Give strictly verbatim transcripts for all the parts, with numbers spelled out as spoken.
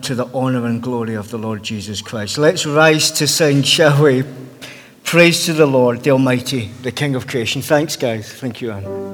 to the honour and glory of the Lord Jesus Christ. Let's rise to sing, shall we? Praise to the Lord, the Almighty, the King of creation. Thanks, guys. Thank you, Anne.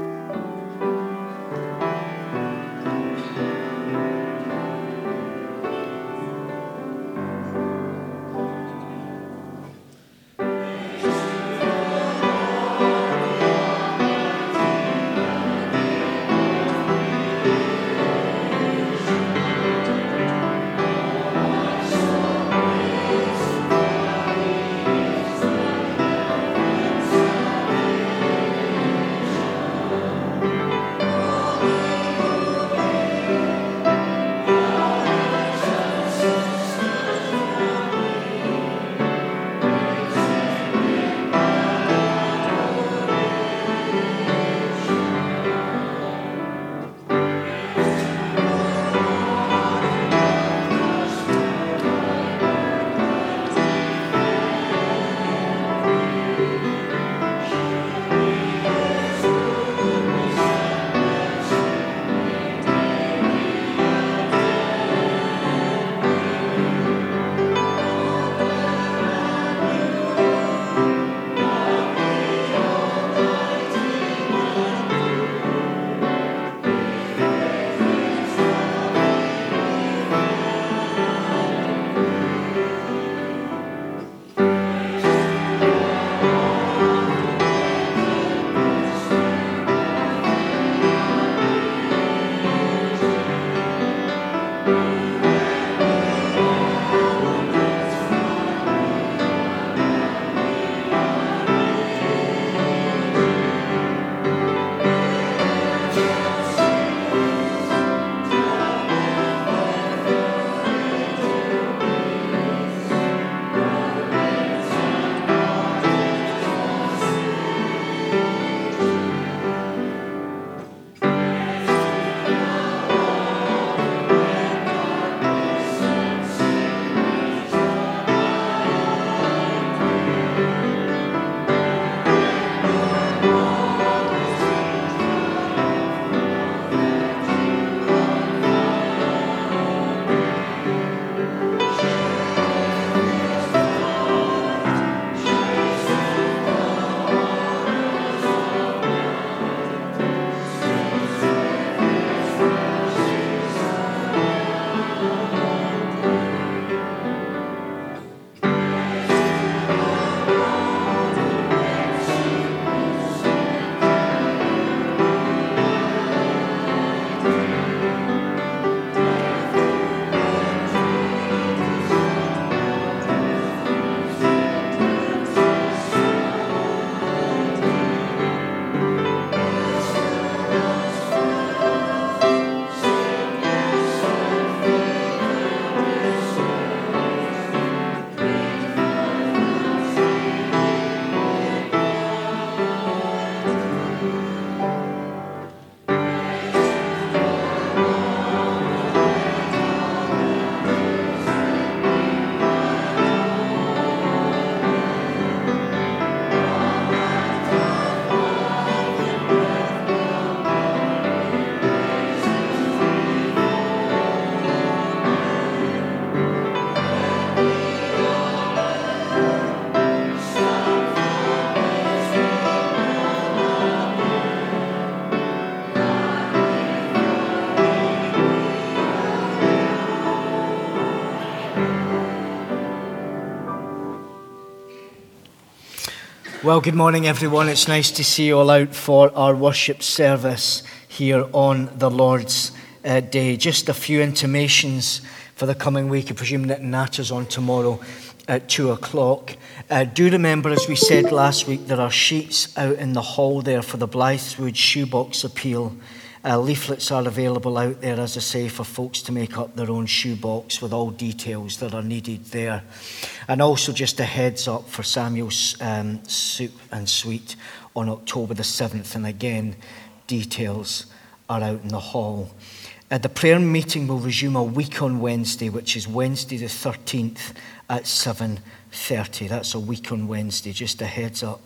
Well, good morning, everyone. It's nice to see you all out for our worship service here on the Lord's uh, Day. Just a few intimations for the coming week. I presume that Nata's on tomorrow at two o'clock. Uh, do remember, as we said last week, there are sheets out in the hall there for the Blythewood Shoebox Appeal. Uh, leaflets are available out there, as I say, for folks to make up their own shoebox with all details that are needed there. And also just a heads up for Samuel's um, Soup and Sweet on October the seventh. And again, details are out in the hall. Uh, the prayer meeting will resume a week on Wednesday, which is Wednesday the thirteenth at seven thirty. That's a week on Wednesday, just a heads up.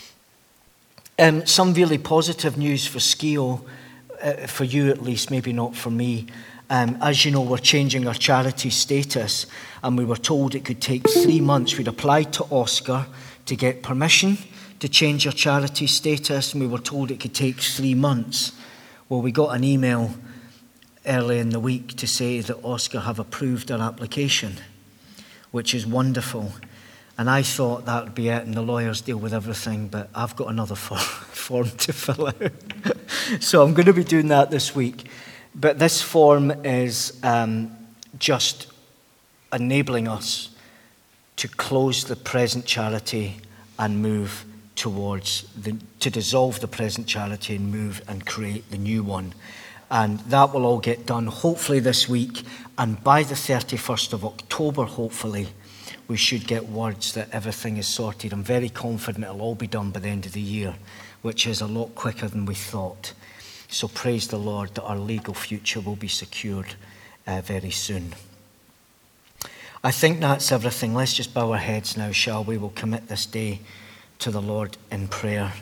Um, some really positive news for Skio. Uh, for you at least, maybe not for me. Um, as you know, we're changing our charity status, and we were told it could take three months. We'd applied to Oscar to get permission to change our charity status, and we were told it could take three months. Well, we got an email early in the week to say that Oscar have approved our application, which is wonderful. And I thought that would be it, and the lawyers deal with everything, but I've got another form to fill out. So I'm going to be doing that this week. But this form is um, just enabling us to close the present charity and move towards, the, to dissolve the present charity and move and create the new one. And that will all get done hopefully this week. And by the thirty-first of October, hopefully, we should get words that everything is sorted. I'm very confident it'll all be done by the end of the year, which is a lot quicker than we thought. So praise the Lord that our legal future will be secured uh, very soon. I think that's everything. Let's just bow our heads now, shall we? We'll commit this day to the Lord in prayer.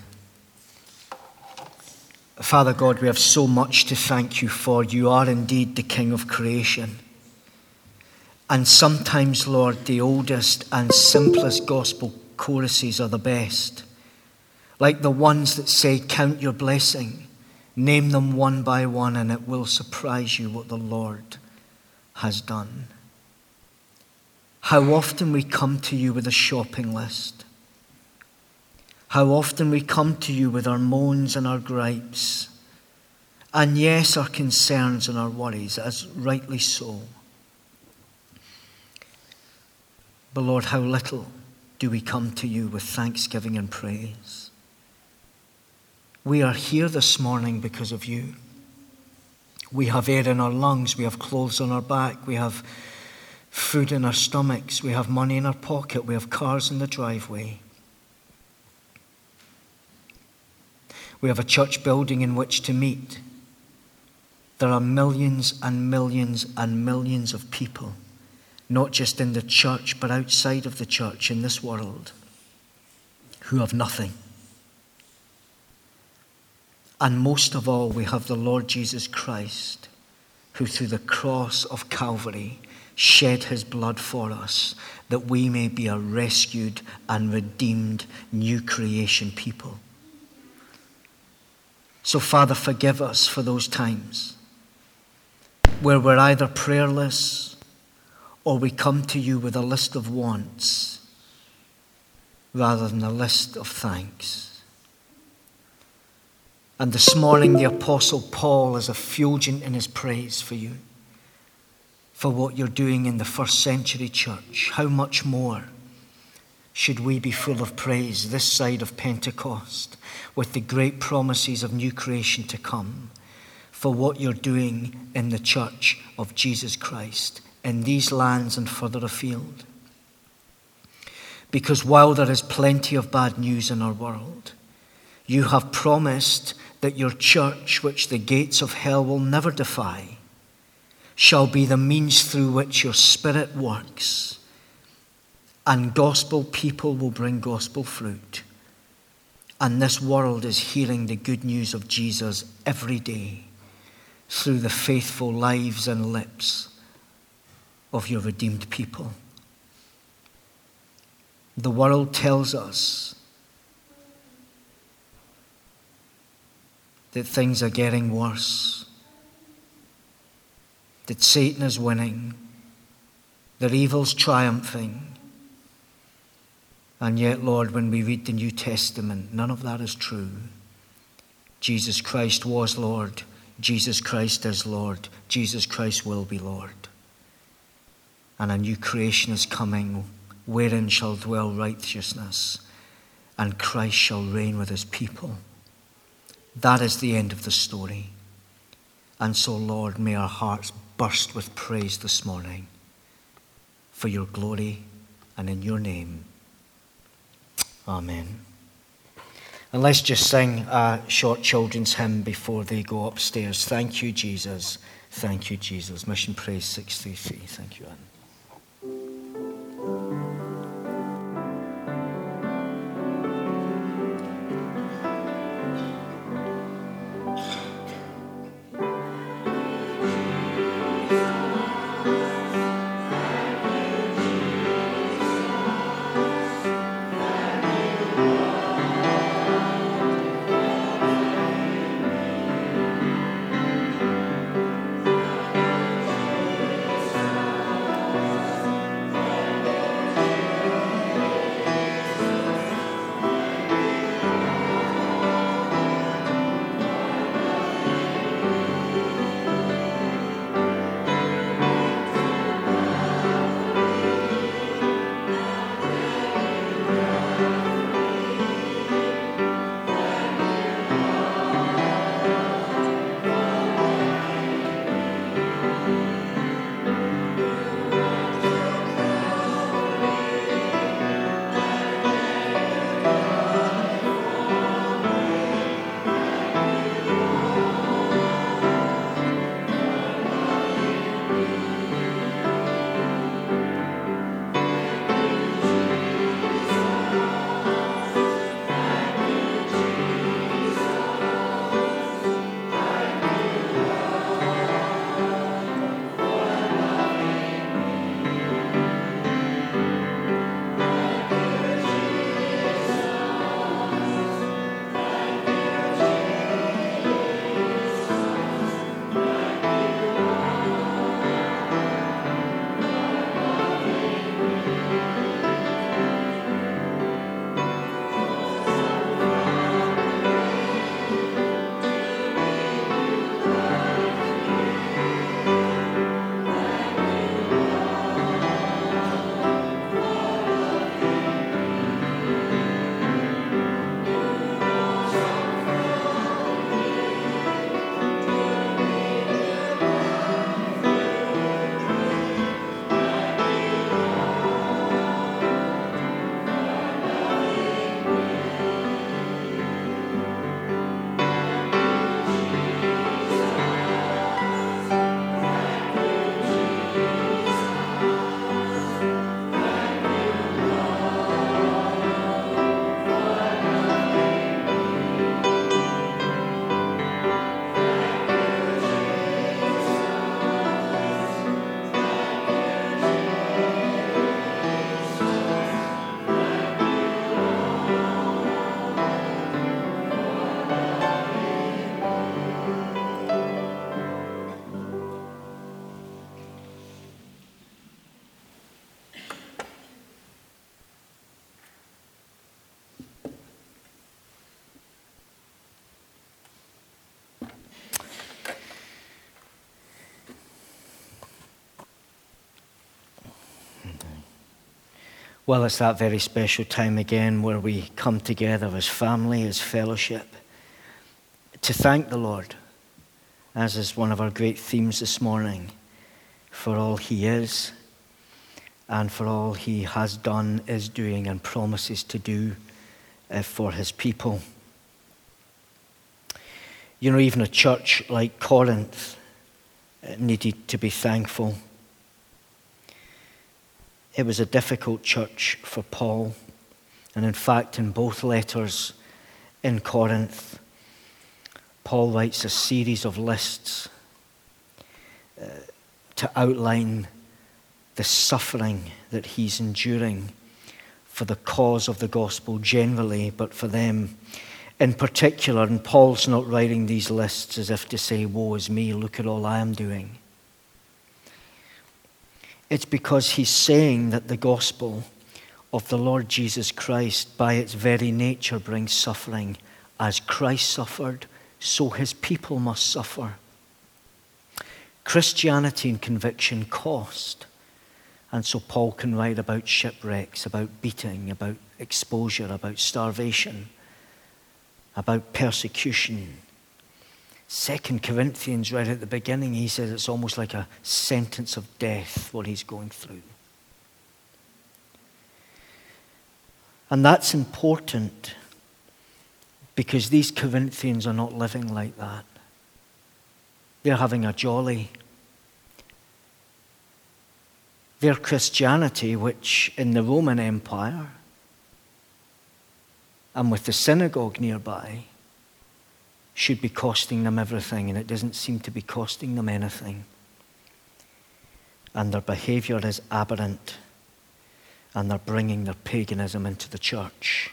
Father God, we have so much to thank you for. You are indeed the King of creation. And sometimes, Lord, the oldest and simplest gospel choruses are the best. Like the ones that say, count your blessing, name them one by one, and it will surprise you what the Lord has done. How often we come to you with a shopping list. How often we come to you with our moans and our gripes. And yes, our concerns and our worries, as rightly so. But Lord, how little do we come to you with thanksgiving and praise. We are here this morning because of you. We have air in our lungs. We have clothes on our back. We have food in our stomachs. We have money in our pocket. We have cars in the driveway. We have a church building in which to meet. There are millions and millions and millions of people, not just in the church, but outside of the church in this world, who have nothing. And most of all, we have the Lord Jesus Christ, who through the cross of Calvary shed his blood for us, that we may be a rescued and redeemed new creation people. So, Father, forgive us for those times where we're either prayerless or we come to you with a list of wants rather than a list of thanks. And this morning, the Apostle Paul is effulgent in his praise for you, for what you're doing in the first century church. How much more should we be full of praise this side of Pentecost, with the great promises of new creation to come, for what you're doing in the church of Jesus Christ, in these lands and further afield. Because while there is plenty of bad news in our world, you have promised that your church, which the gates of hell will never defy, shall be the means through which your Spirit works, and gospel people will bring gospel fruit. And this world is hearing the good news of Jesus every day through the faithful lives and lips of your redeemed people. The world tells us that things are getting worse, that Satan is winning, that evil's triumphing. And yet, Lord, when we read the New Testament, none of that is true. Jesus Christ was Lord. Jesus Christ is Lord. Jesus Christ will be Lord. And a new creation is coming, wherein shall dwell righteousness, and Christ shall reign with his people. That is the end of the story. And so, Lord, may our hearts burst with praise this morning for your glory and in your name. Amen. And let's just sing a short children's hymn before they go upstairs. Thank you, Jesus. Thank you, Jesus. Mission Praise six three three. Thank you, Anne. Well, it's that very special time again where we come together as family, as fellowship, to thank the Lord, as is one of our great themes this morning, for all he is and for all he has done, is doing, and promises to do uh, for his people. You know, even a church like Corinth uh, needed to be thankful. It was a difficult church for Paul. And in fact, in both letters in Corinth, Paul writes a series of lists uh, to outline the suffering that he's enduring for the cause of the gospel generally, but for them in particular. And Paul's not writing these lists as if to say, woe is me, look at all I am doing. It's because he's saying that the gospel of the Lord Jesus Christ, by its very nature, brings suffering. As Christ suffered, so his people must suffer. Christianity and conviction cost. And so Paul can write about shipwrecks, about beating, about exposure, about starvation, about persecution. Second Corinthians, right at the beginning, he says it's almost like a sentence of death, what he's going through. And that's important because these Corinthians are not living like that. They're having a jolly. Their Christianity, which in the Roman Empire and with the synagogue nearby, should be costing them everything, and it doesn't seem to be costing them anything. And their behavior is aberrant, and they're bringing their paganism into the church.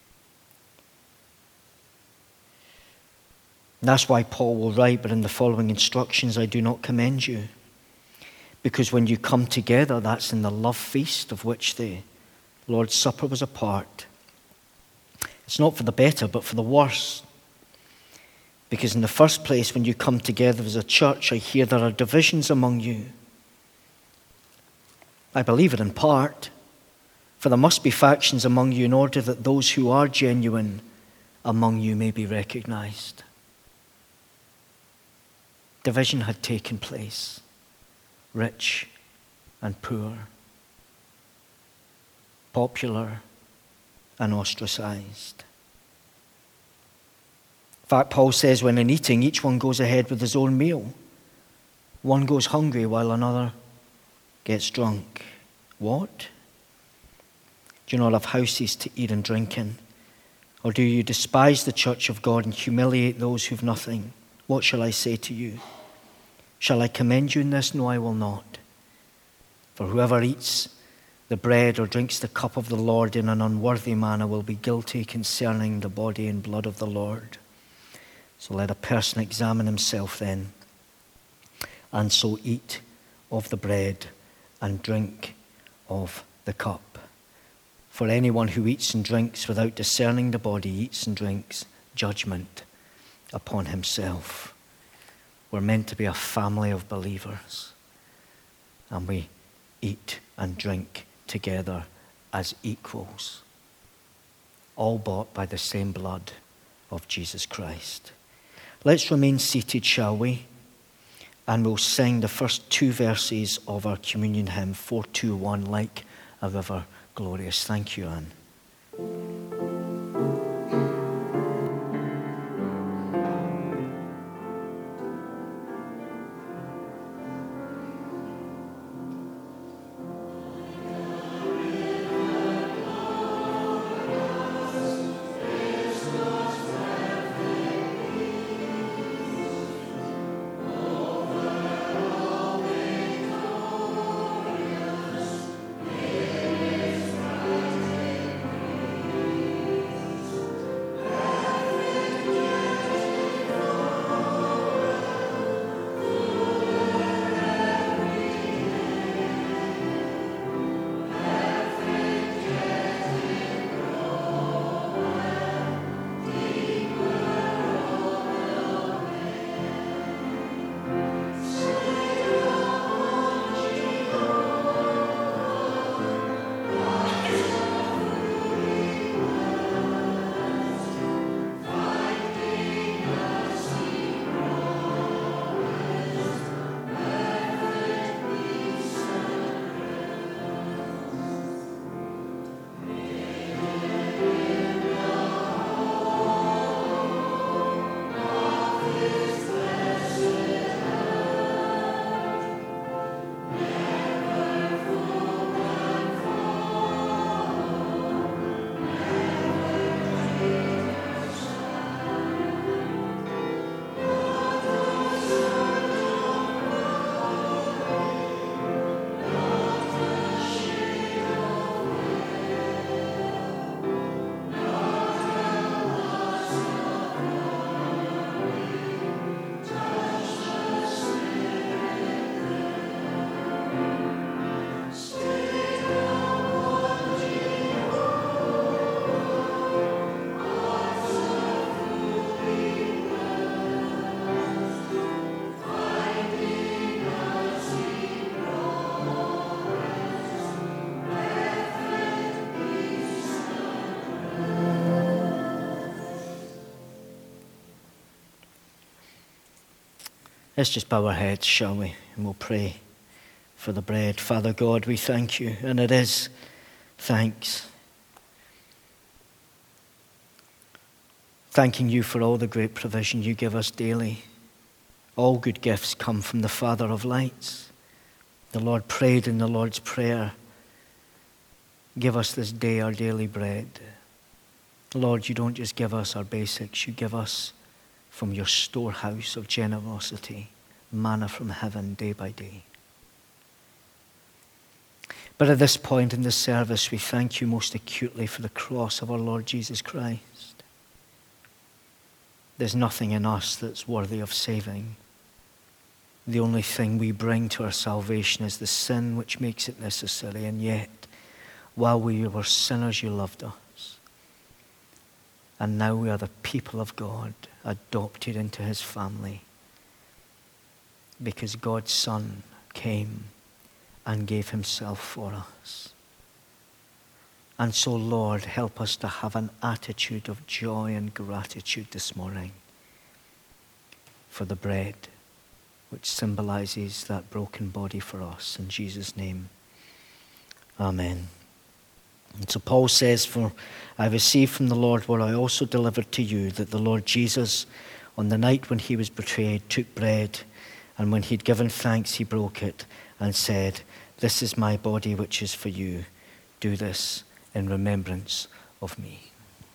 And that's why Paul will write, but in the following instructions I do not commend you. Because when you come together, that's in the love feast of which the Lord's Supper was a part. It's not for the better, but for the worse. Because in the first place, when you come together as a church, I hear there are divisions among you. I believe it in part, for there must be factions among you in order that those who are genuine among you may be recognized. Division had taken place, rich and poor, popular and ostracized. In fact, Paul says when in eating, each one goes ahead with his own meal. One goes hungry while another gets drunk. What? Do you not have houses to eat and drink in? Or do you despise the church of God and humiliate those who have nothing? What shall I say to you? Shall I commend you in this? No, I will not. For whoever eats the bread or drinks the cup of the Lord in an unworthy manner will be guilty concerning the body and blood of the Lord. So let a person examine himself then, and so eat of the bread and drink of the cup. For anyone who eats and drinks without discerning the body eats and drinks judgment upon himself. We're meant to be a family of believers, and we eat and drink together as equals, all bought by the same blood of Jesus Christ. Let's remain seated, shall we? And we'll sing the first two verses of our communion hymn, four two one, Like a River Glorious. Thank you, Anne. Let's just bow our heads, shall we? And we'll pray for the bread. Father God, we thank you, and it is thanks. Thanking you for all the great provision you give us daily. All good gifts come from the Father of lights. The Lord prayed in the Lord's Prayer, give us this day our daily bread. Lord, you don't just give us our basics, you give us from your storehouse of generosity, manna from heaven day by day. But at this point in the service, we thank you most acutely for the cross of our Lord Jesus Christ. There's nothing in us that's worthy of saving. The only thing we bring to our salvation is the sin which makes it necessary, and yet, while we were sinners, you loved us. And now we are the people of God, adopted into his family, because God's Son came and gave himself for us. And so, Lord, help us to have an attitude of joy and gratitude this morning for the bread, which symbolizes that broken body for us. In Jesus' name, amen. And so Paul says, for I received from the Lord what I also delivered to you, that the Lord Jesus, on the night when he was betrayed, took bread, and when he'd given thanks, he broke it and said, this is my body which is for you. Do this in remembrance of me.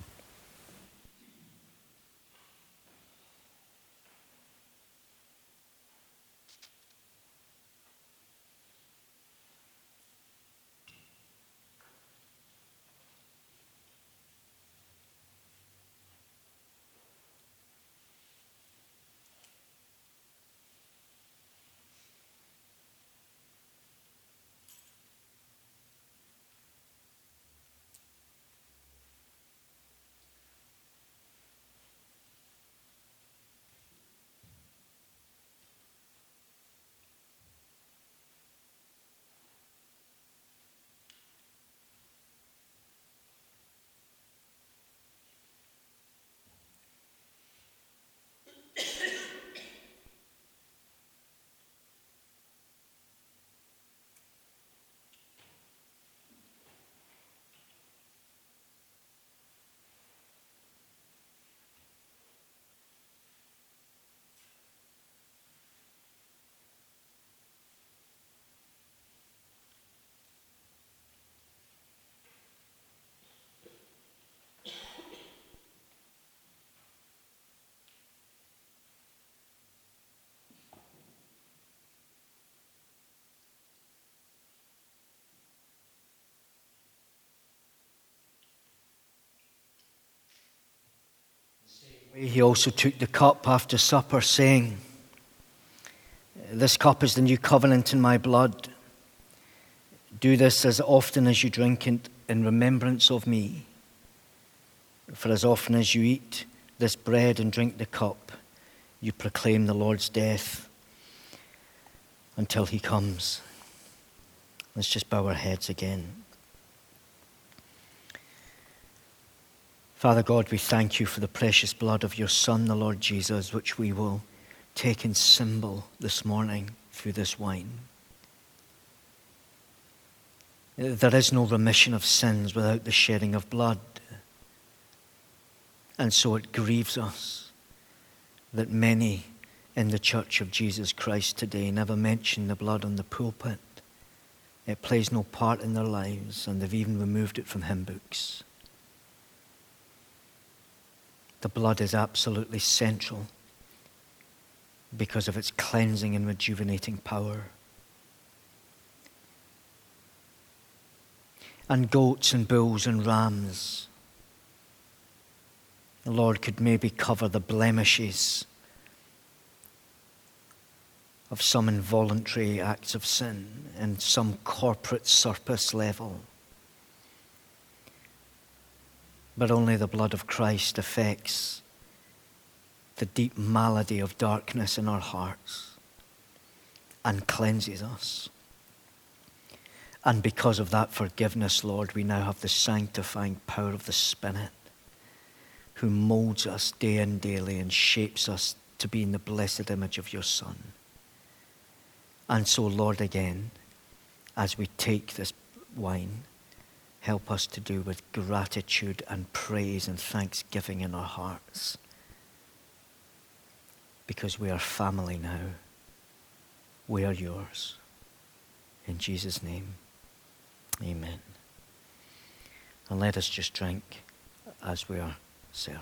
He also took the cup after supper, saying, this cup is the new covenant in my blood. Do this as often as you drink it in remembrance of me. For as often as you eat this bread and drink the cup, you proclaim the Lord's death until he comes. Let's just bow our heads again. Father God, we thank you for the precious blood of your Son, the Lord Jesus, which we will take in symbol this morning through this wine. There is no remission of sins without the shedding of blood. And so it grieves us that many in the Church of Jesus Christ today never mention the blood on the pulpit. It plays no part in their lives, and they've even removed it from hymn books. The blood is absolutely central because of its cleansing and rejuvenating power. And goats and bulls and rams, the Lord could maybe cover the blemishes of some involuntary acts of sin and some corporate surplus level. But only the blood of Christ affects the deep malady of darkness in our hearts and cleanses us. And because of that forgiveness, Lord, we now have the sanctifying power of the Spirit, who molds us day and daily and shapes us to be in the blessed image of your Son. And so, Lord, again, as we take this wine, help us to do with gratitude and praise and thanksgiving in our hearts, because we are family now. We are yours. In Jesus' name, amen. And let us just drink as we are served.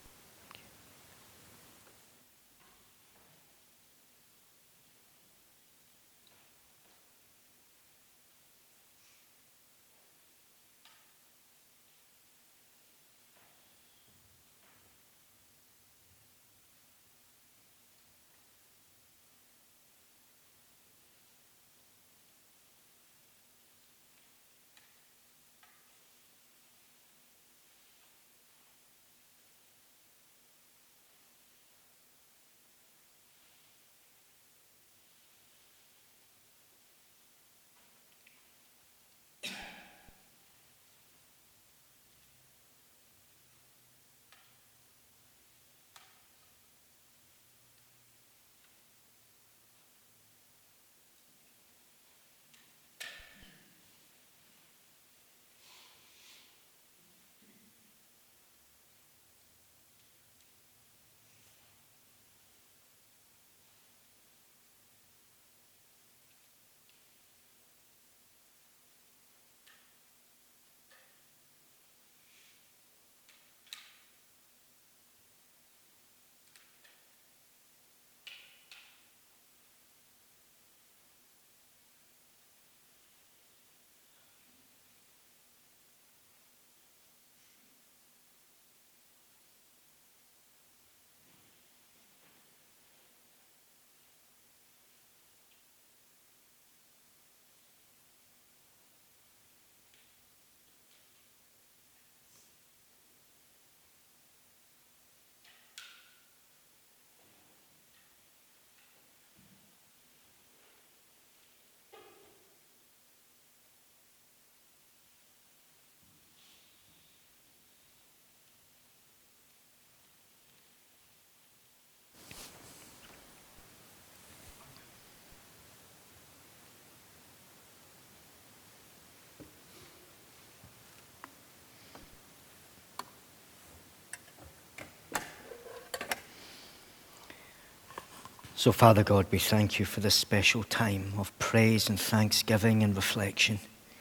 So, Father God, we thank you for this special time of praise and thanksgiving and reflection.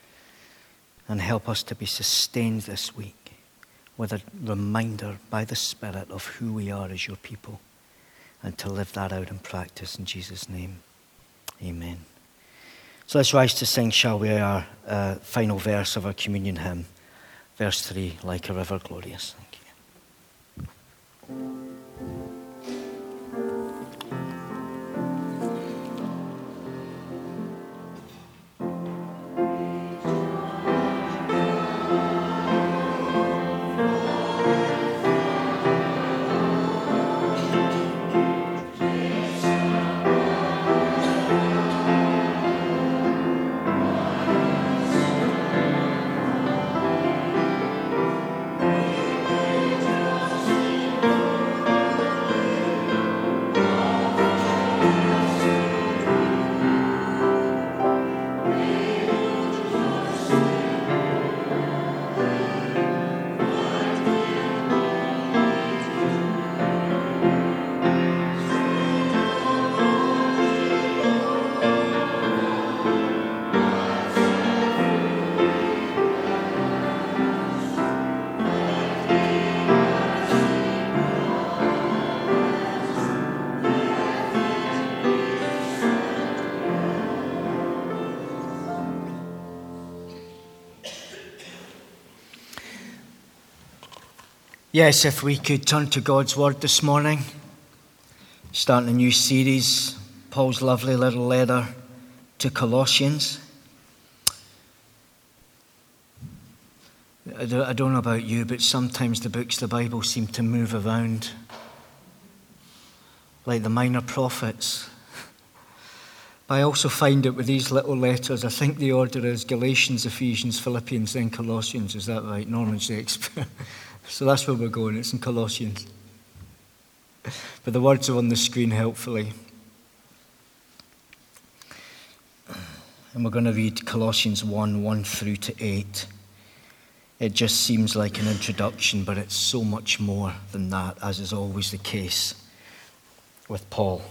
And help us to be sustained this week with a reminder by the Spirit of who we are as your people, and to live that out in practice in Jesus' name. Amen. So let's rise to sing, shall we, our uh, final verse of our communion hymn, verse three, Like a River Glorious. Thank you. Yes, if we could turn to God's Word this morning, starting a new series, Paul's lovely little letter to Colossians. I don't know about you, but sometimes the books of the Bible seem to move around like the minor prophets. But I also find that with these little letters, I think the order is Galatians, Ephesians, Philippians, then Colossians. Is that right? Norman Shakespeare. So that's where we're going. It's in Colossians. But the words are on the screen helpfully. And we're going to read Colossians one, one through to eight. It just seems like an introduction, but it's so much more than that, as is always the case with Paul.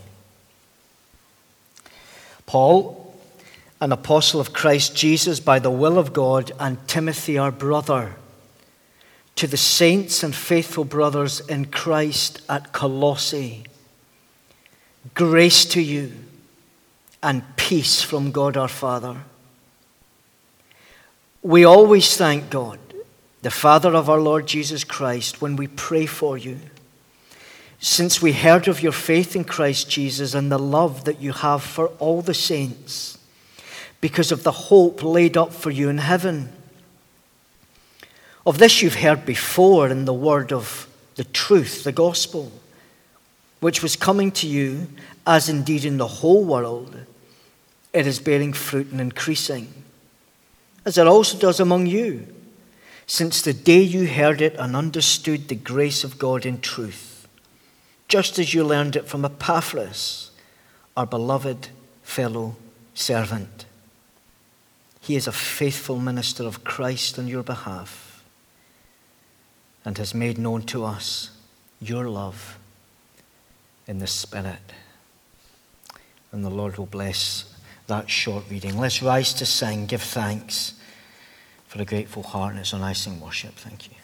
Paul, an apostle of Christ Jesus by the will of God, and Timothy our brother, to the saints and faithful brothers in Christ at Colossae, grace to you and peace from God our Father. We always thank God, the Father of our Lord Jesus Christ, when we pray for you, since we heard of your faith in Christ Jesus and the love that you have for all the saints, because of the hope laid up for you in heaven. Of this you've heard before in the word of the truth, the gospel, which was coming to you, as indeed in the whole world it is bearing fruit and increasing, as it also does among you, since the day you heard it and understood the grace of God in truth, just as you learned it from Epaphras, our beloved fellow servant. He is a faithful minister of Christ on your behalf, and has made known to us your love in the Spirit. And the Lord will bless that short reading. Let's rise to sing, give thanks for a grateful heart, and it's on I Sing Worship. Thank you.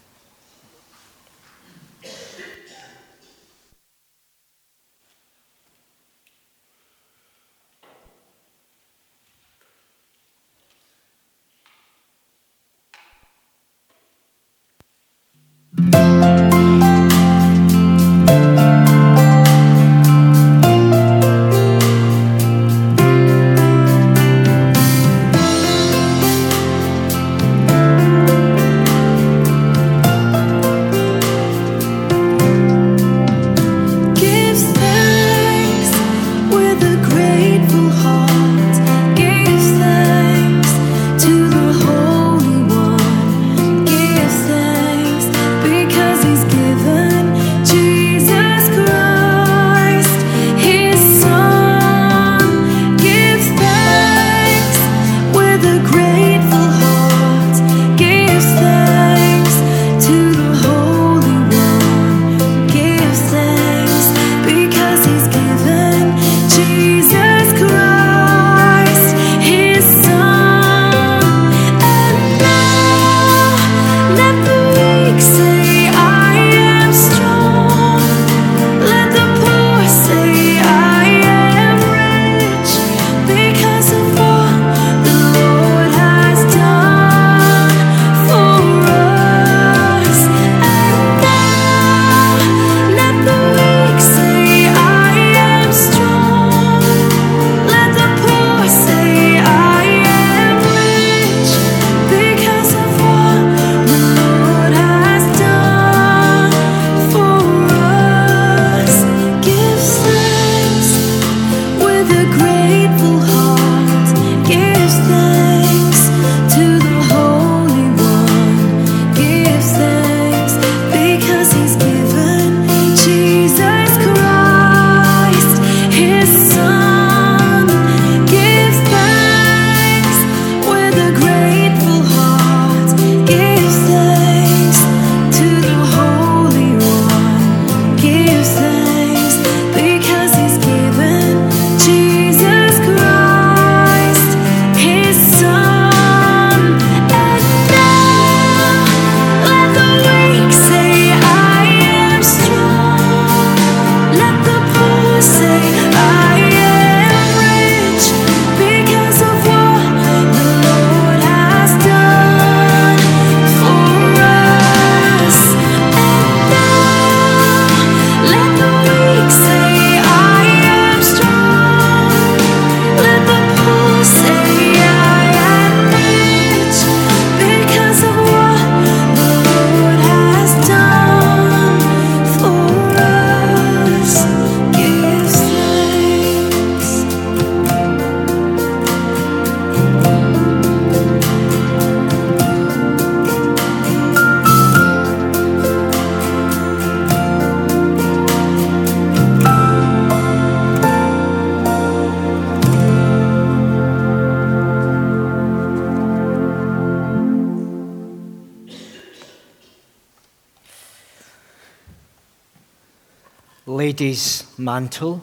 lady's mantle,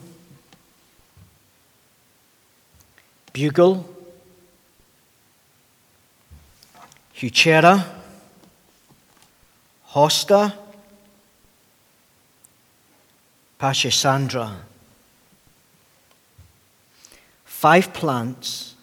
bugle, Huchera, hosta, pachysandra. Five plants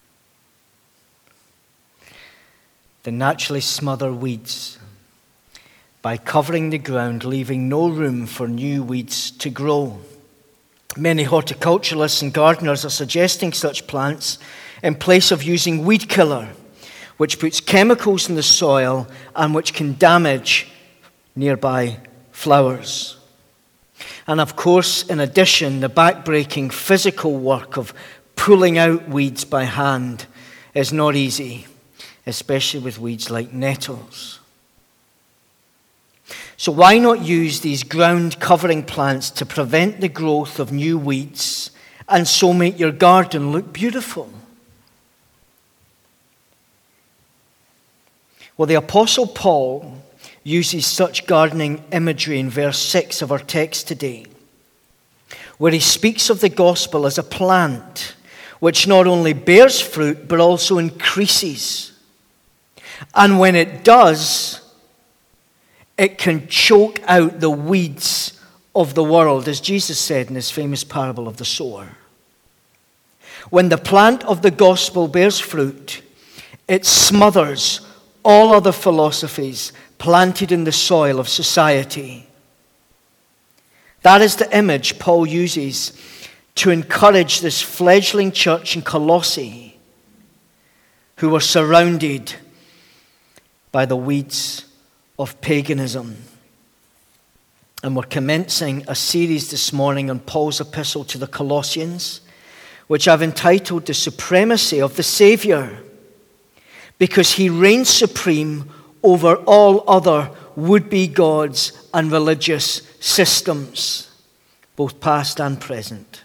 that naturally smother weeds by covering the ground, leaving no room for new weeds to grow. Many horticulturalists and gardeners are suggesting such plants in place of using weed killer, which puts chemicals in the soil and which can damage nearby flowers. And of course, in addition, the backbreaking physical work of pulling out weeds by hand is not easy, especially with weeds like nettles. So why not use these ground-covering plants to prevent the growth of new weeds and so make your garden look beautiful? Well, the Apostle Paul uses such gardening imagery in verse six of our text today, where he speaks of the gospel as a plant which not only bears fruit but also increases. And when it does, it can choke out the weeds of the world, as Jesus said in his famous parable of the sower. When the plant of the gospel bears fruit, it smothers all other philosophies planted in the soil of society. That is the image Paul uses to encourage this fledgling church in Colossae, who were surrounded by the weeds of paganism. And we're commencing a series this morning on Paul's epistle to the Colossians, which I've entitled The Supremacy of the Savior, because he reigns supreme over all other would-be gods and religious systems, both past and present.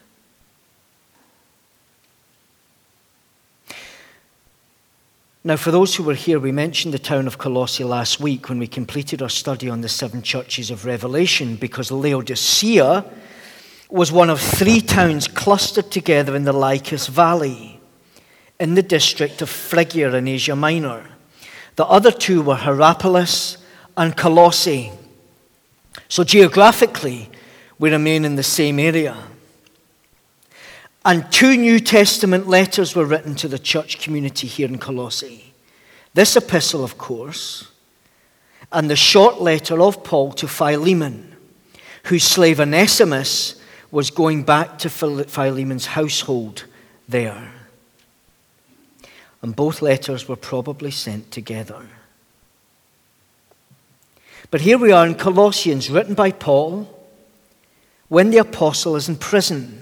Now, for those who were here, we mentioned the town of Colossae last week when we completed our study on the seven churches of Revelation, because Laodicea was one of three towns clustered together in the Lycus Valley, in the district of Phrygia in Asia Minor. The other two were Hierapolis and Colossae. So geographically, we remain in the same area. And two New Testament letters were written to the church community here in Colossae. This epistle, of course, and the short letter of Paul to Philemon, whose slave Onesimus was going back to Philemon's household there. And both letters were probably sent together. But here we are in Colossians, written by Paul when the apostle is in prison.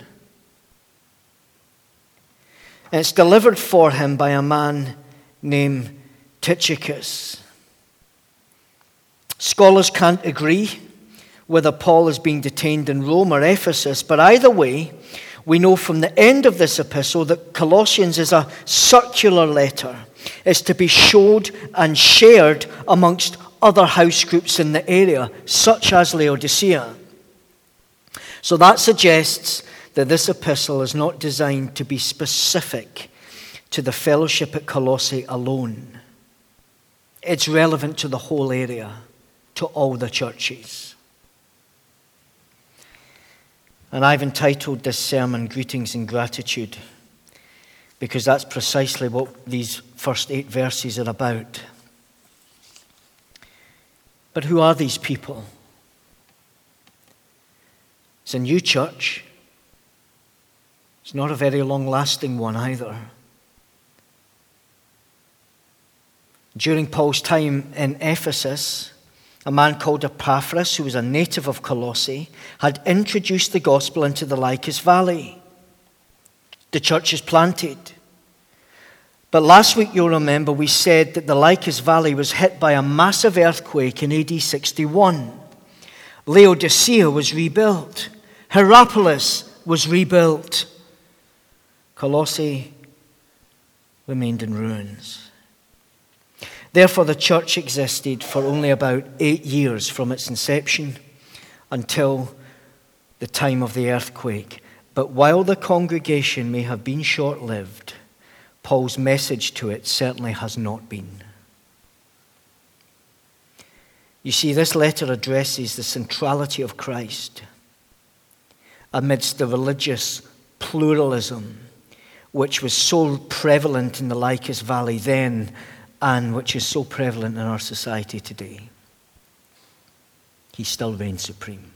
And it's delivered for him by a man named Tychicus. Scholars can't agree whether Paul is being detained in Rome or Ephesus, but either way, we know from the end of this epistle that Colossians is a circular letter. It's to be showed and shared amongst other house groups in the area, such as Laodicea. So that suggests that this epistle is not designed to be specific to the fellowship at Colossae alone. It's relevant to the whole area, to all the churches. And I've entitled this sermon, Greetings and Gratitude, because that's precisely what these first eight verses are about. But who are these people? It's a new church. It's not a very long-lasting one either. During Paul's time in Ephesus, a man called Epaphras, who was a native of Colossae, had introduced the gospel into the Lycus Valley. The church is planted. But last week, you'll remember, we said that the Lycus Valley was hit by a massive earthquake in A D sixty-one. Laodicea was rebuilt. Hierapolis was rebuilt. Colossae remained in ruins. Therefore, the church existed for only about eight years from its inception until the time of the earthquake. But while the congregation may have been short-lived, Paul's message to it certainly has not been. You see, this letter addresses the centrality of Christ amidst the religious pluralism which was so prevalent in the Lycus Valley then and which is so prevalent in our society today. He still reigns supreme.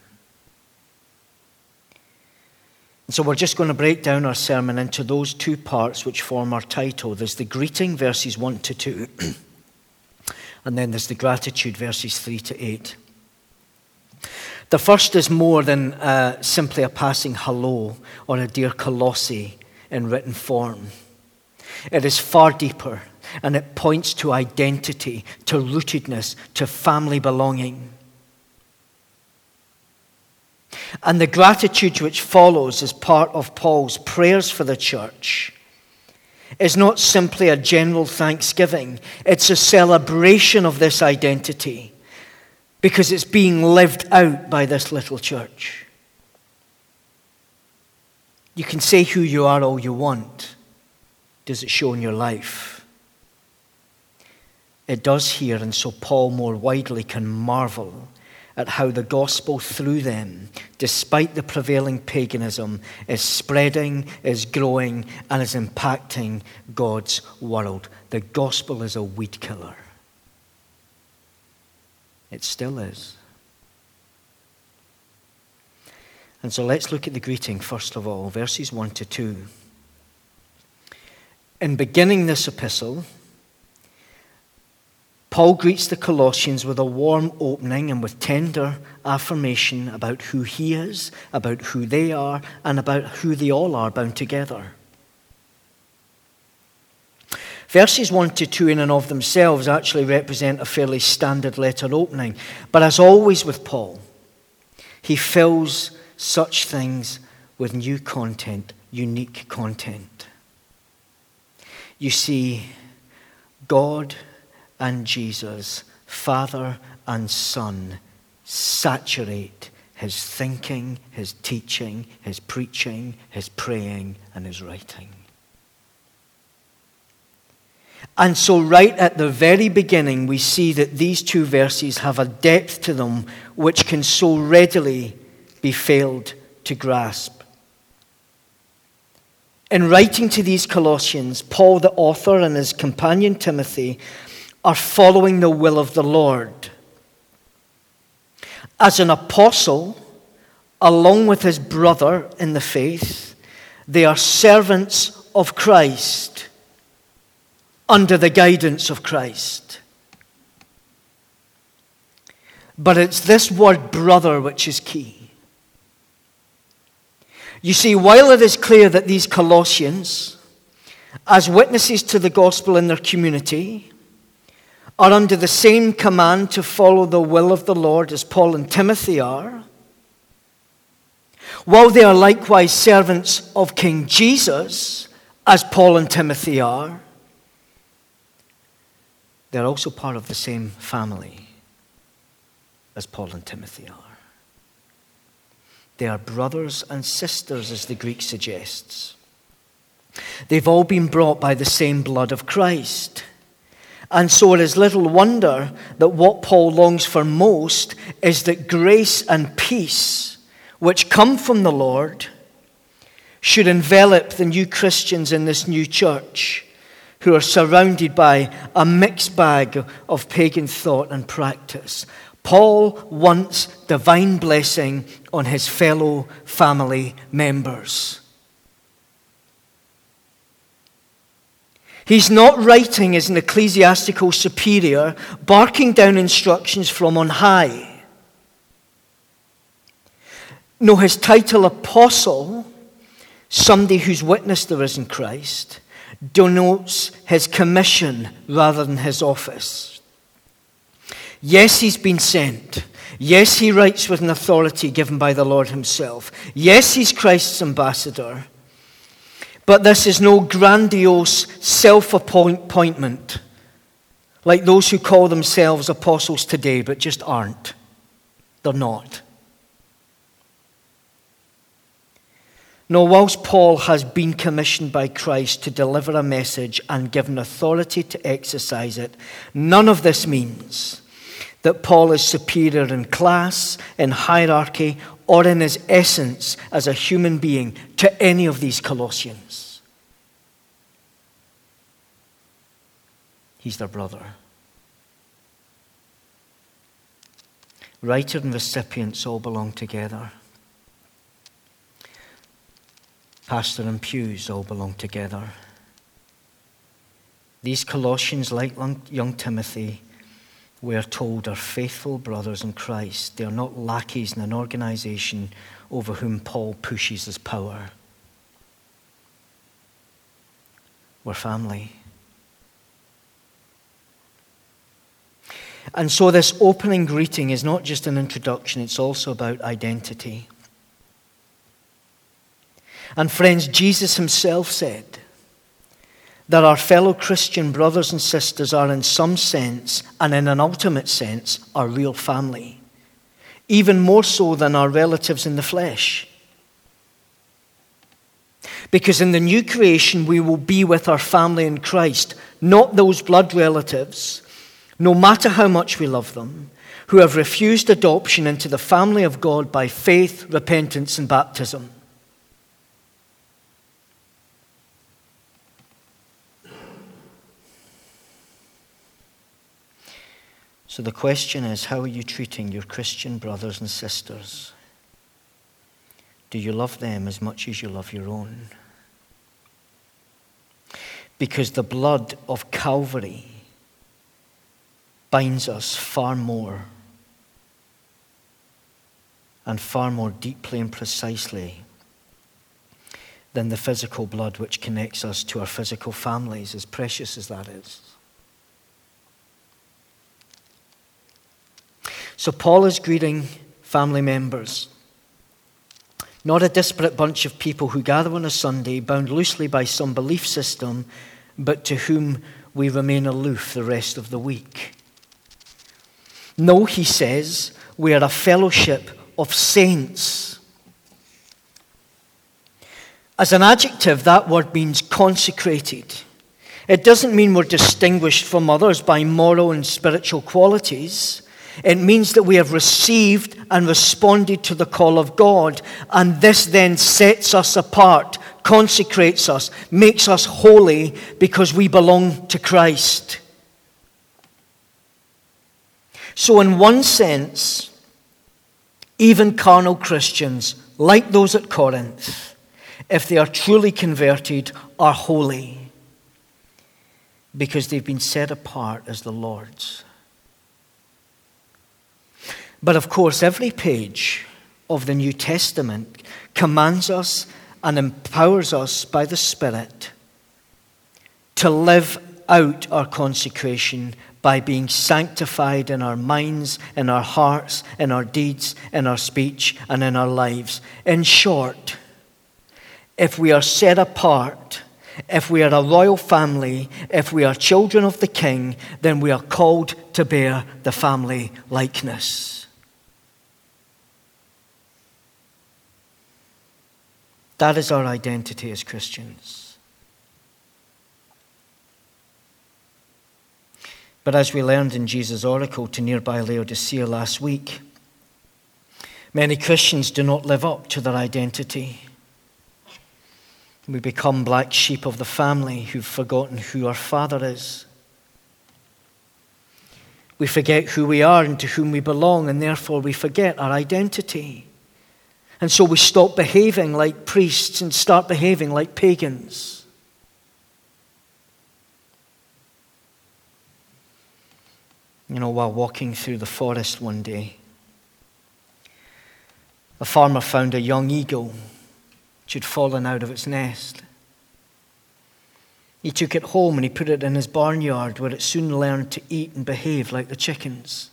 And so we're just going to break down our sermon into those two parts which form our title. There's the greeting, verses one to two, and then there's the gratitude, verses three to eight. The first is more than uh, simply a passing hello or a dear Colossae in written form. It is far deeper, and it points to identity, to rootedness, to family belonging. And the gratitude which follows as part of Paul's prayers for the church is not simply a general thanksgiving. It's a celebration of this identity because it's being lived out by this little church. You can say who you are all you want. Does it show in your life? It does here, and so Paul more widely can marvel at how the gospel through them, despite the prevailing paganism, is spreading, is growing, and is impacting God's world. The gospel is a weed killer. It still is. And so let's look at the greeting first of all, verses one to two. In beginning this epistle, Paul greets the Colossians with a warm opening and with tender affirmation about who he is, about who they are, and about who they all are bound together. Verses one to two in and of themselves actually represent a fairly standard letter opening. But as always with Paul, he fills such things with new content, unique content. You see, God and Jesus, Father and Son, saturate his thinking, his teaching, his preaching, his praying, and his writing. And so right at the very beginning, we see that these two verses have a depth to them which can so readily be failed to grasp. In writing to these Colossians, Paul, the author, and his companion Timothy are following the will of the Lord. As an apostle, along with his brother in the faith, they are servants of Christ under the guidance of Christ. But it's this word brother which is key. You see, while it is clear that these Colossians, as witnesses to the gospel in their community, are under the same command to follow the will of the Lord as Paul and Timothy are, while they are likewise servants of King Jesus, as Paul and Timothy are, they're also part of the same family as Paul and Timothy are. They are brothers and sisters, as the Greek suggests. They've all been brought by the same blood of Christ. And so it is little wonder that what Paul longs for most is that grace and peace, which come from the Lord, should envelop the new Christians in this new church who are surrounded by a mixed bag of pagan thought and practice. Paul wants divine blessing on his fellow family members. He's not writing as an ecclesiastical superior, barking down instructions from on high. No, his title apostle, somebody who's witnessed the risen Christ, denotes his commission rather than his office. Yes, he's been sent. Yes, he writes with an authority given by the Lord himself. Yes, he's Christ's ambassador. But this is no grandiose self-appointment like those who call themselves apostles today but just aren't. They're not. No, whilst Paul has been commissioned by Christ to deliver a message and given authority to exercise it, none of this means that Paul is superior in class, in hierarchy, or in his essence as a human being to any of these Colossians. He's their brother. Writer and recipients all belong together. Pastor and pews all belong together. These Colossians, like young Timothy, we are told are faithful brothers in Christ. They are not lackeys in an organization over whom Paul pushes his power. We're family. And so this opening greeting is not just an introduction, it's also about identity. And friends, Jesus himself said that our fellow Christian brothers and sisters are in some sense, and in an ultimate sense, our real family. Even more so than our relatives in the flesh. Because in the new creation, we will be with our family in Christ, not those blood relatives, no matter how much we love them, who have refused adoption into the family of God by faith, repentance, and baptism. So the question is, how are you treating your Christian brothers and sisters? Do you love them as much as you love your own? Because the blood of Calvary binds us far more and far more deeply and precisely than the physical blood which connects us to our physical families, as precious as that is. So Paul is greeting family members, not a disparate bunch of people who gather on a Sunday, bound loosely by some belief system, but to whom we remain aloof the rest of the week. No, he says, we are a fellowship of saints. As an adjective, that word means consecrated. It doesn't mean we're distinguished from others by moral and spiritual qualities. It means that we have received and responded to the call of God, and this then sets us apart, consecrates us, makes us holy because we belong to Christ. So in one sense, even carnal Christians, like those at Corinth, if they are truly converted, are holy because they've been set apart as the Lord's. But of course, every page of the New Testament commands us and empowers us by the Spirit to live out our consecration by being sanctified in our minds, in our hearts, in our deeds, in our speech, and in our lives. In short, if we are set apart, if we are a royal family, if we are children of the King, then we are called to bear the family likeness. That is our identity as Christians. But as we learned in Jesus' oracle to nearby Laodicea last week, many Christians do not live up to their identity. We become black sheep of the family who've forgotten who our Father is. We forget who we are and to whom we belong, and therefore we forget our identity. And so we stop behaving like priests and start behaving like pagans. You know, while walking through the forest one day, a farmer found a young eagle which had fallen out of its nest. He took it home and he put it in his barnyard, where it soon learned to eat and behave like the chickens.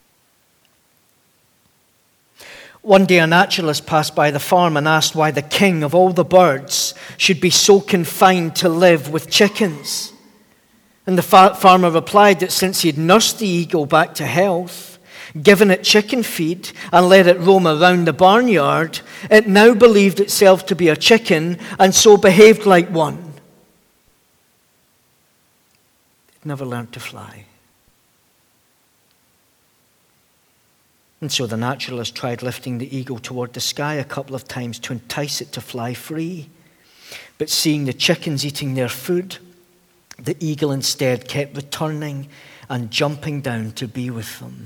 One day a naturalist passed by the farm and asked why the king of all the birds should be so confined to live with chickens. And the fa- farmer replied that since he had nursed the eagle back to health, Given it chicken feed and let it roam around the barnyard, it now believed itself to be a chicken and so behaved like one. It never learned to fly. And so the naturalist tried lifting the eagle toward the sky a couple of times to entice it to fly free. But seeing the chickens eating their food, the eagle instead kept returning and jumping down to be with them.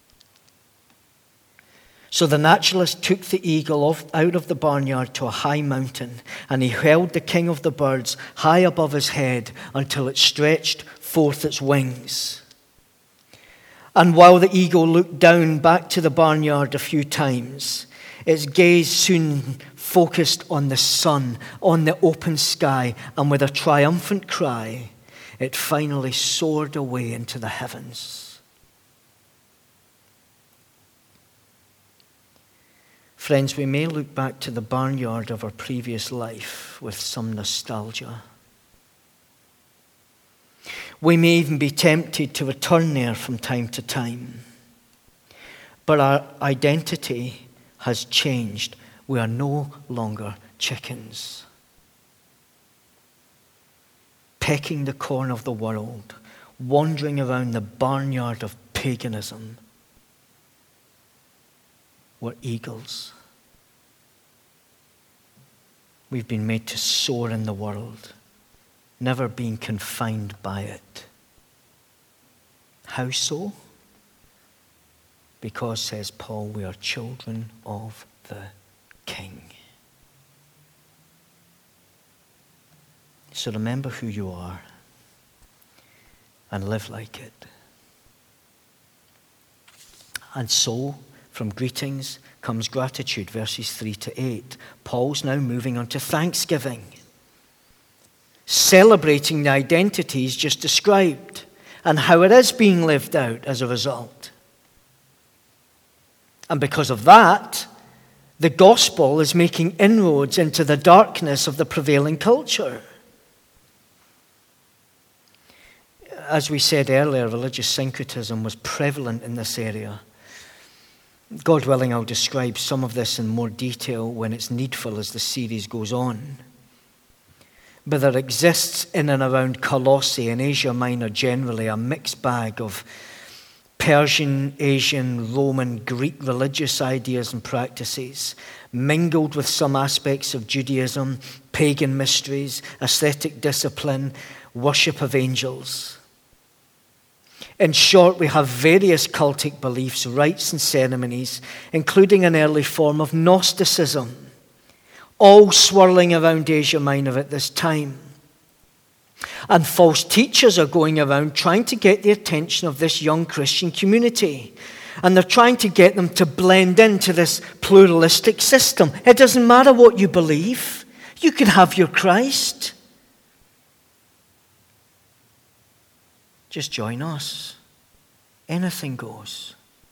So the naturalist took the eagle off, out of the barnyard to a high mountain, and he held the king of the birds high above his head until it stretched forth its wings. And while the eagle looked down back to the barnyard a few times, its gaze soon focused on the sun, on the open sky, and with a triumphant cry, it finally soared away into the heavens. Friends, we may look back to the barnyard of our previous life with some nostalgia. We may even be tempted to return there from time to time. But our identity has changed. We are no longer chickens, pecking the corn of the world, wandering around the barnyard of paganism. We're eagles. We've been made to soar in the world, never being confined by it. How so? Because, says Paul, we are children of the King. So remember who you are and live like it. And so, from greetings comes gratitude, verses three to eight. Paul's now moving on to thanksgiving, celebrating the identities just described and how it is being lived out as a result. And because of that, the gospel is making inroads into the darkness of the prevailing culture. As we said earlier, religious syncretism was prevalent in this area. God willing, I'll describe some of this in more detail when it's needful as the series goes on. But there exists in and around Colossae and Asia Minor generally a mixed bag of Persian, Asian, Roman, Greek religious ideas and practices, mingled with some aspects of Judaism, pagan mysteries, ascetic discipline, worship of angels. In short, we have various cultic beliefs, rites and ceremonies, including an early form of Gnosticism, all swirling around Asia Minor at this time. And false teachers are going around trying to get the attention of this young Christian community. And they're trying to get them to blend into this pluralistic system. It doesn't matter what you believe. You can have your Christ. Just join us. Anything goes.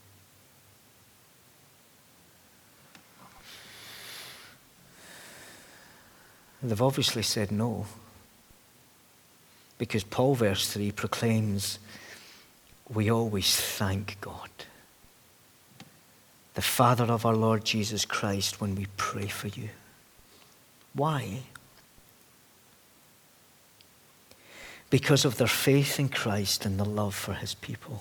They've obviously said no. Because Paul, verse three, proclaims, we always thank God, the Father of our Lord Jesus Christ, when we pray for you. Why? Because of their faith in Christ and the love for his people.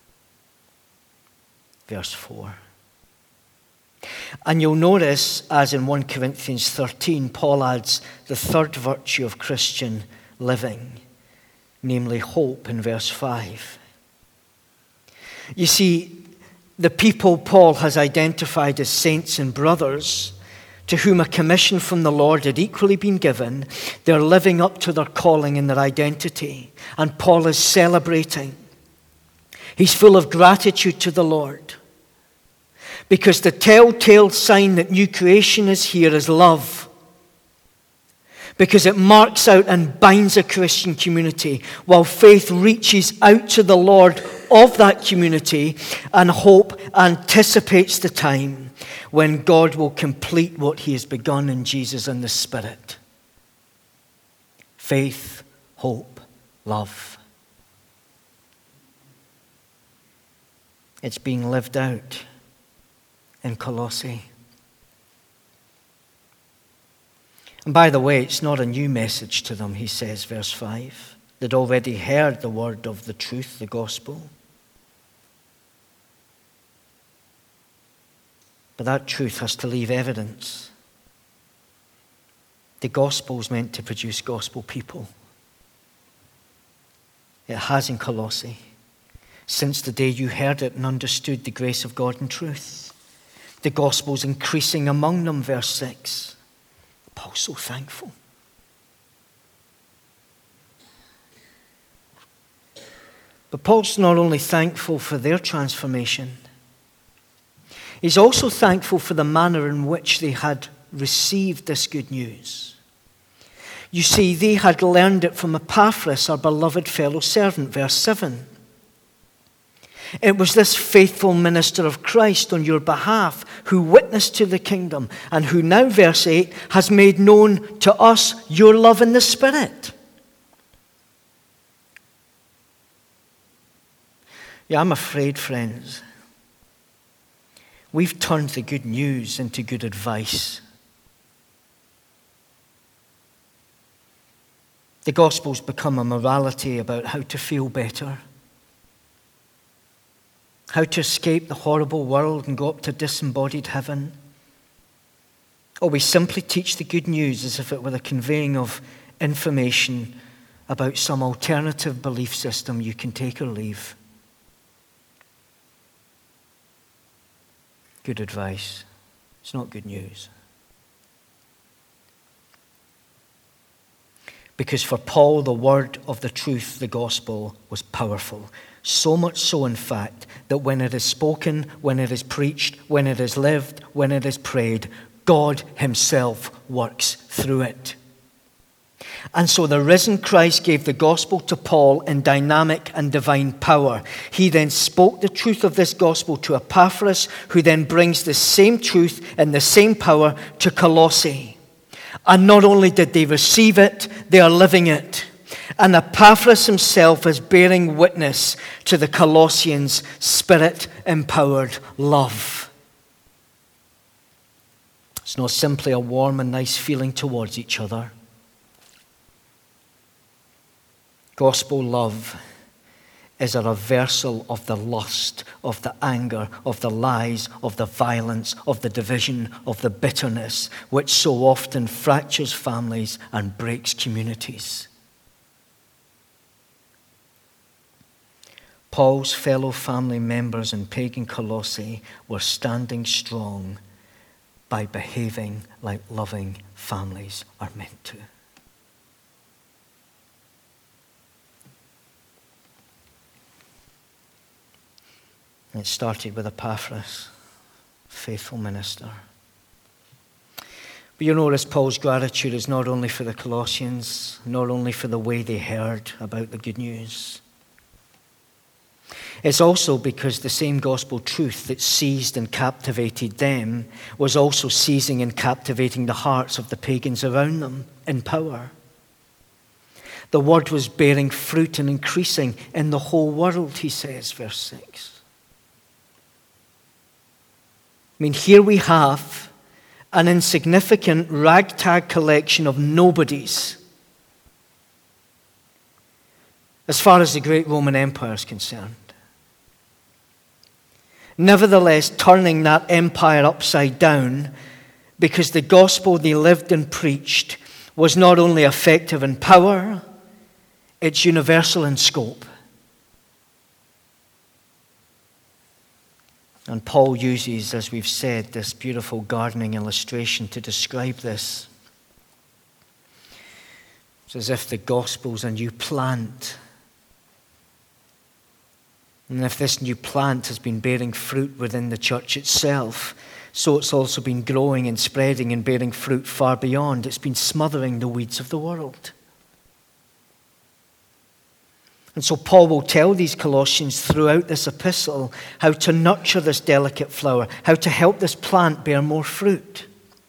Verse four. And you'll notice, as in First Corinthians thirteen, Paul adds the third virtue of Christian living, namely hope, in verse five. You see, the people Paul has identified as saints and brothers, to whom a commission from the Lord had equally been given, they're living up to their calling and their identity. And Paul is celebrating. He's full of gratitude to the Lord. Because the telltale sign that new creation is here is love. Because it marks out and binds a Christian community, while faith reaches out to the Lord of that community, and hope anticipates the time when God will complete what he has begun in Jesus and the Spirit. Faith, hope, love. It's being lived out in Colossae. And by the way, it's not a new message to them, he says, verse five. They'd already heard the word of the truth, the gospel. But that truth has to leave evidence. The gospel's meant to produce gospel people. It has in Colossae, since the day you heard it and understood the grace of God and truth. The gospel's increasing among them, verse six. Paul's so thankful. But Paul's not only thankful for their transformation, he's also thankful for the manner in which they had received this good news. You see, they had learned it from Epaphras, our beloved fellow servant, verse seven. It was this faithful minister of Christ on your behalf who witnessed to the kingdom and who now, verse eight, has made known to us your love in the Spirit. Yeah, I'm afraid, friends, we've turned the good news into good advice. The gospel's become a morality about how to feel better, how to escape the horrible world and go up to disembodied heaven. Or we simply teach the good news as if it were the conveying of information about some alternative belief system you can take or leave. Good advice. It's not good news. Because for Paul, the word of the truth, the gospel, was powerful. So much so, in fact, that when it is spoken, when it is preached, when it is lived, when it is prayed, God himself works through it. And so the risen Christ gave the gospel to Paul in dynamic and divine power. He then spoke the truth of this gospel to Epaphras, who then brings the same truth and the same power to Colossae. And not only did they receive it, they are living it. And Epaphras himself is bearing witness to the Colossians' spirit-empowered love. It's not simply a warm and nice feeling towards each other. Gospel love is a reversal of the lust, of the anger, of the lies, of the violence, of the division, of the bitterness, which so often fractures families and breaks communities. Paul's fellow family members in pagan Colossae were standing strong by behaving like loving families are meant to. It started with Epaphras, faithful minister. But you notice Paul's gratitude is not only for the Colossians, not only for the way they heard about the good news. It's also because the same gospel truth that seized and captivated them was also seizing and captivating the hearts of the pagans around them in power. The word was bearing fruit and increasing in the whole world, he says, verse six. I mean, here we have an insignificant ragtag collection of nobodies as far as the great Roman Empire is concerned. Nevertheless, turning that empire upside down because the gospel they lived and preached was not only effective in power, it's universal in scope. And Paul uses, as we've said, this beautiful gardening illustration to describe this. It's as if the gospel's a new plant. And if this new plant has been bearing fruit within the church itself, so it's also been growing and spreading and bearing fruit far beyond. It's been smothering the weeds of the world. And so Paul will tell these Colossians throughout this epistle how to nurture this delicate flower, how to help this plant bear more fruit.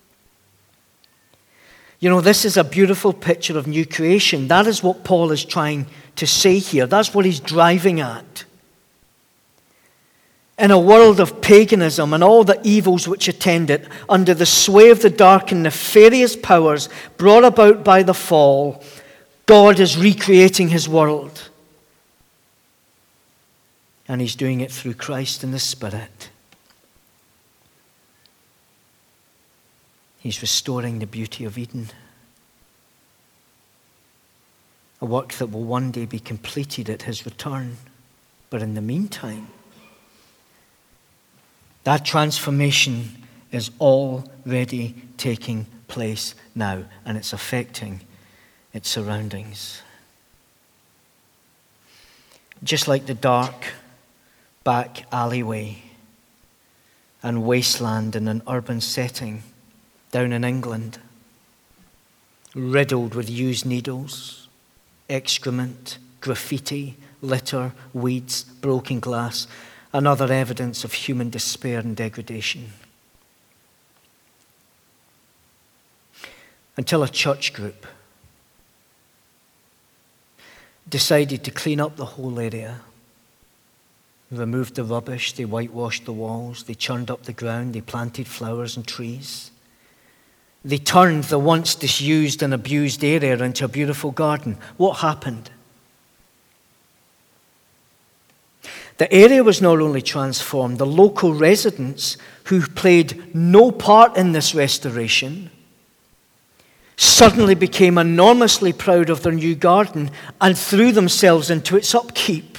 You know, this is a beautiful picture of new creation. That is what Paul is trying to say here. That's what he's driving at. In a world of paganism and all the evils which attend it, under the sway of the dark and nefarious powers brought about by the fall, God is recreating his world. And he's doing it through Christ and the Spirit. He's restoring the beauty of Eden. A work that will one day be completed at his return. But in the meantime, that transformation is already taking place now, and it's affecting its surroundings. Just like the dark back alleyway and wasteland in an urban setting down in England, riddled with used needles, excrement, graffiti, litter, weeds, broken glass, and other evidence of human despair and degradation. Until a church group decided to clean up the whole area, removed the rubbish, they whitewashed the walls, they churned up the ground, they planted flowers and trees. They turned the once disused and abused area into a beautiful garden. What happened? The area was not only transformed, the local residents who played no part in this restoration suddenly became enormously proud of their new garden and threw themselves into its upkeep.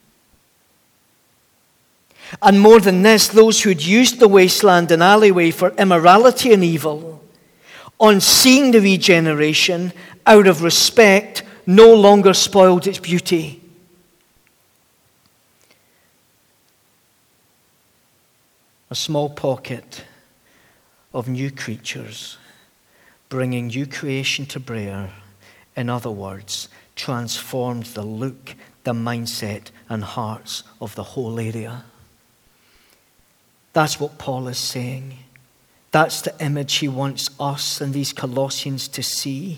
And more than this, those who had used the wasteland and alleyway for immorality and evil, on seeing the regeneration, out of respect, no longer spoiled its beauty. A small pocket of new creatures bringing new creation to bear, in other words, transformed the look, the mindset, and hearts of the whole area. That's what Paul is saying. That's the image he wants us and these Colossians to see.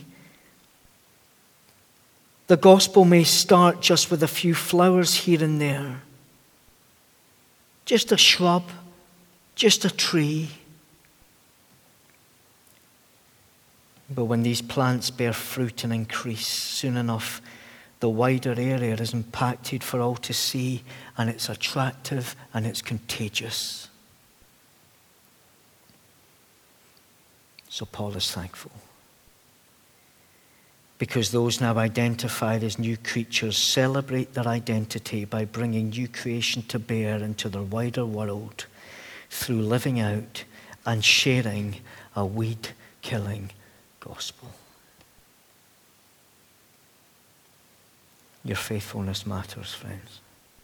The gospel may start just with a few flowers here and there, just a shrub, just a tree. But when these plants bear fruit and increase, soon enough the wider area is impacted for all to see, and it's attractive and it's contagious. So Paul is thankful, because those now identified as new creatures celebrate their identity by bringing new creation to bear into their wider world through living out and sharing a weed-killing gospel. Your faithfulness matters, friends.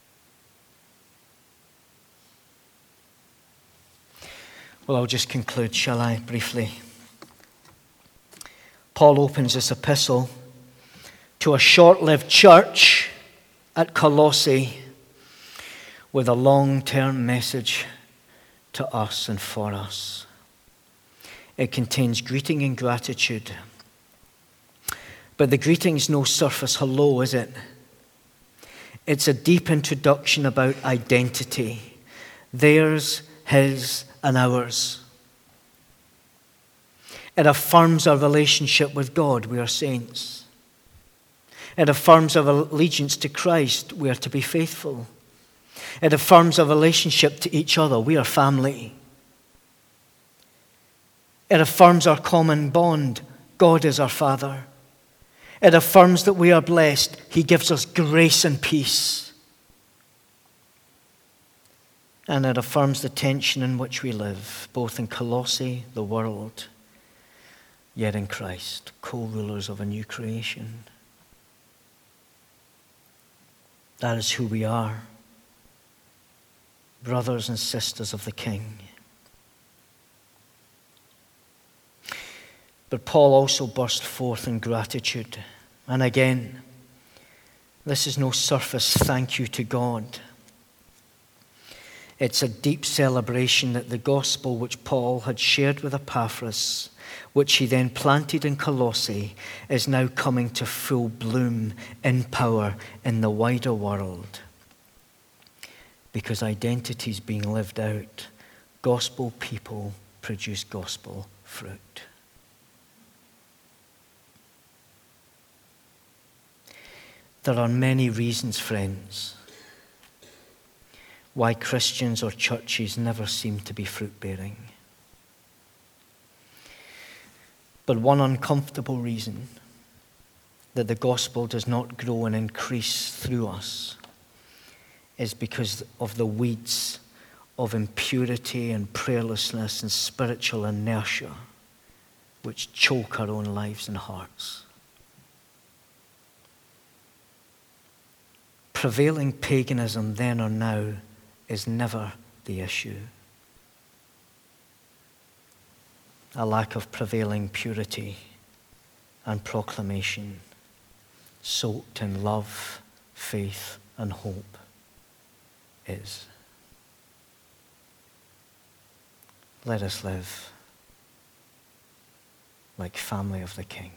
Well, I'll just conclude, shall I, briefly. Paul opens this epistle to a short-lived church at Colossae with a long-term message to us and for us. It contains greeting and gratitude. But the greeting's no surface hello, is it? It's a deep introduction about identity. Theirs, his, and ours. It affirms our relationship with God. We are saints. It affirms our allegiance to Christ. We are to be faithful. It affirms our relationship to each other. We are family. It affirms our common bond. God is our Father. It affirms that we are blessed. He gives us grace and peace. And it affirms the tension in which we live, both in Colossae, the world, yet in Christ, co-rulers of a new creation. That is who we are, brothers and sisters of the King. But Paul also burst forth in gratitude. And again, this is no surface thank you to God. It's a deep celebration that the gospel which Paul had shared with Epaphras, which he then planted in Colossae, is now coming to full bloom in power in the wider world. because identity is being lived out. Gospel people produce gospel fruit. There are many reasons, friends, why Christians or churches never seem to be fruit-bearing. But one uncomfortable reason that the gospel does not grow and increase through us is because of the weeds of impurity and prayerlessness and spiritual inertia which choke our own lives and hearts. Prevailing paganism then or now is never the issue. A lack of prevailing purity and proclamation, soaked in love, faith, and hope, is. Let us live like family of the King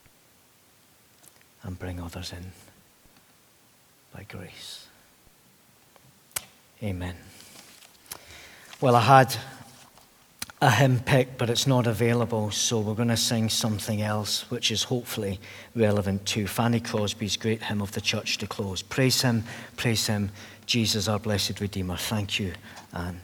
and bring others in by grace. Amen. Well, I had a hymn picked, but it's not available, so we're going to sing something else, which is hopefully relevant to Fanny Crosby's great hymn of the church to close. Praise him, praise him, Jesus, our blessed Redeemer. Thank you, Anne.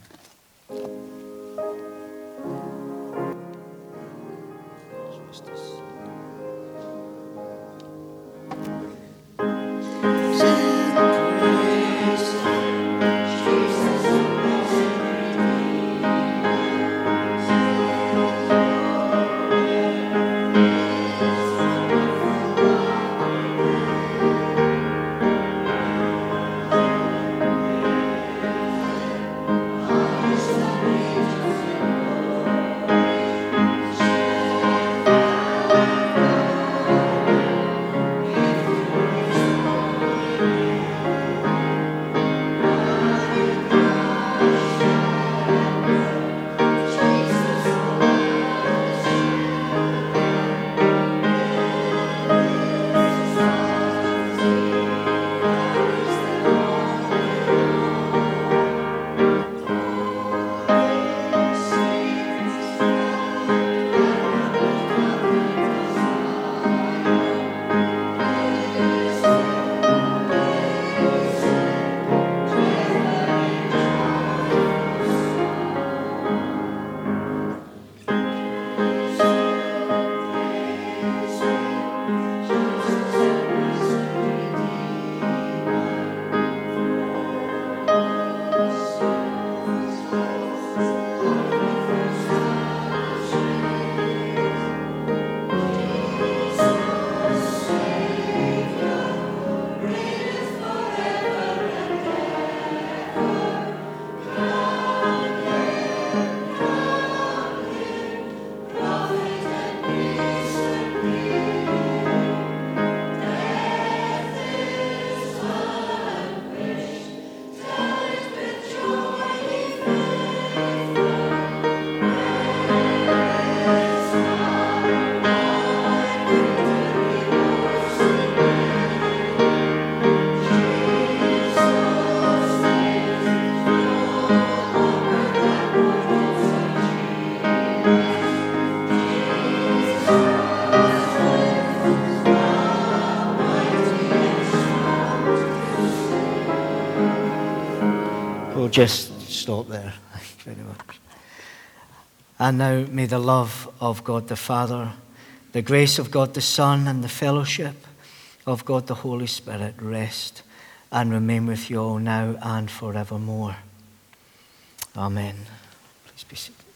Just stop there. Thank you very much. And now may the love of God the Father, the grace of God the Son, and the fellowship of God the Holy Spirit rest and remain with you all now and forevermore. Amen. Please be seated.